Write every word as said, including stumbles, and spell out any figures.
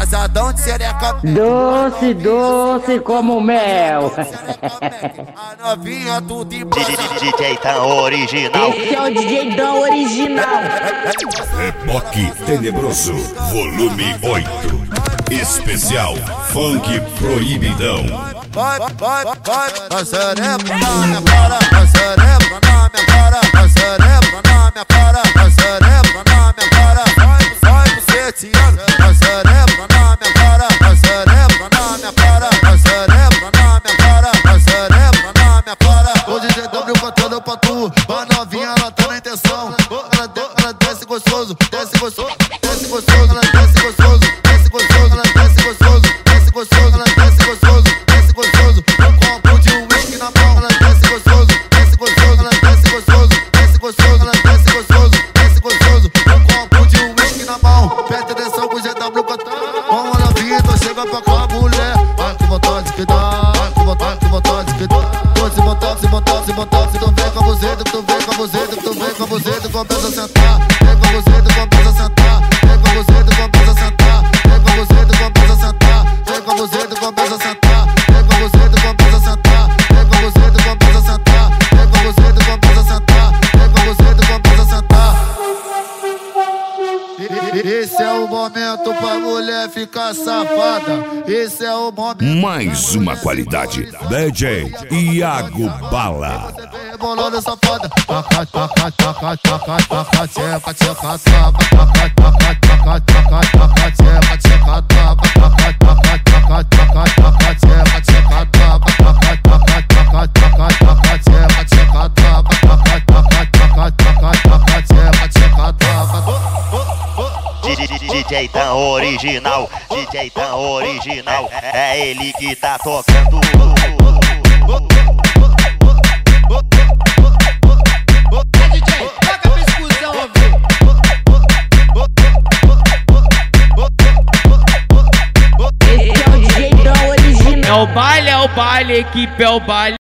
casadão de xereca. Doce, doce como mel. A novinha tudo em D J Dan original. Esse é o D J Dan original. Reboque Tenebroso, volume oito. Especial Funk Proibidão. Vai, vai, vai, vai, xereca na minha cara, vai, xereca na minha cara, vai, xereca na minha cara, vai, xereca na minha cara, vai, vai, buceteando, vai, xereca na minha cara, vai, xereca na minha cara, vai, xereca na minha cara, vai, xereca na minha cara. O D J W cantando pra tu, a novinha ela tá na intenção, ela, ela desce gostoso, desce gostoso, desce gostoso, ela desce gostoso, desce gostoso, ela desce gostoso, desce gostoso, ela desce gostoso, desce gostoso, um copo de uísque na mão, ela desce gostoso, desce gostoso, ela desce gostoso, desce gostoso, ela desce gostoso, desce gostoso, um copo de uísque na mão. Presta atenção com o G W cantando, vamos na vida, chega pra cá, mulher. Ai, que vontade que dá, ai, que vontade, que vontade que dá. Se botar, se botar, se botar, se tu vem com a buzeta, tu vem com a buzeta, tu vem com a buzeta, começa a sentar, vem com a buzeta, começa a sentar, vem com a buzeta, começa a sentar, vem com a buzeta, começa a sentar, vem com a buzeta, começa a sentar, vem com a buzeta, começa a sentar, vem com a buzeta, começa a sentar, vem com a buzeta, começa a sentar, vem com a buzeta, começa a sentar. Esse é o momento pra mulher ficar safada. Esse é o momento. Mais uma qualidade. D J Iago Bala. Rebolando safada. Taca, taca, taca, taca, taca, tcheca, tcheca, taca, taca, taca, taca, taca, taca, tcheca, tcheca, taca, taca, taca, taca, taca, taca, tcheca, tcheca, taca, taca, taca, taca, taca, taca, tcheca, tcheca, taca, taca, taca, taca, taca, taca, tcheca, tcheca, taca. D J Dan original, D J Dan original, é ele que tá tocando. D J, toca pra exclusão ouvir. Esse é o D J Dan original. É o baile, é o baile, equipe é o baile.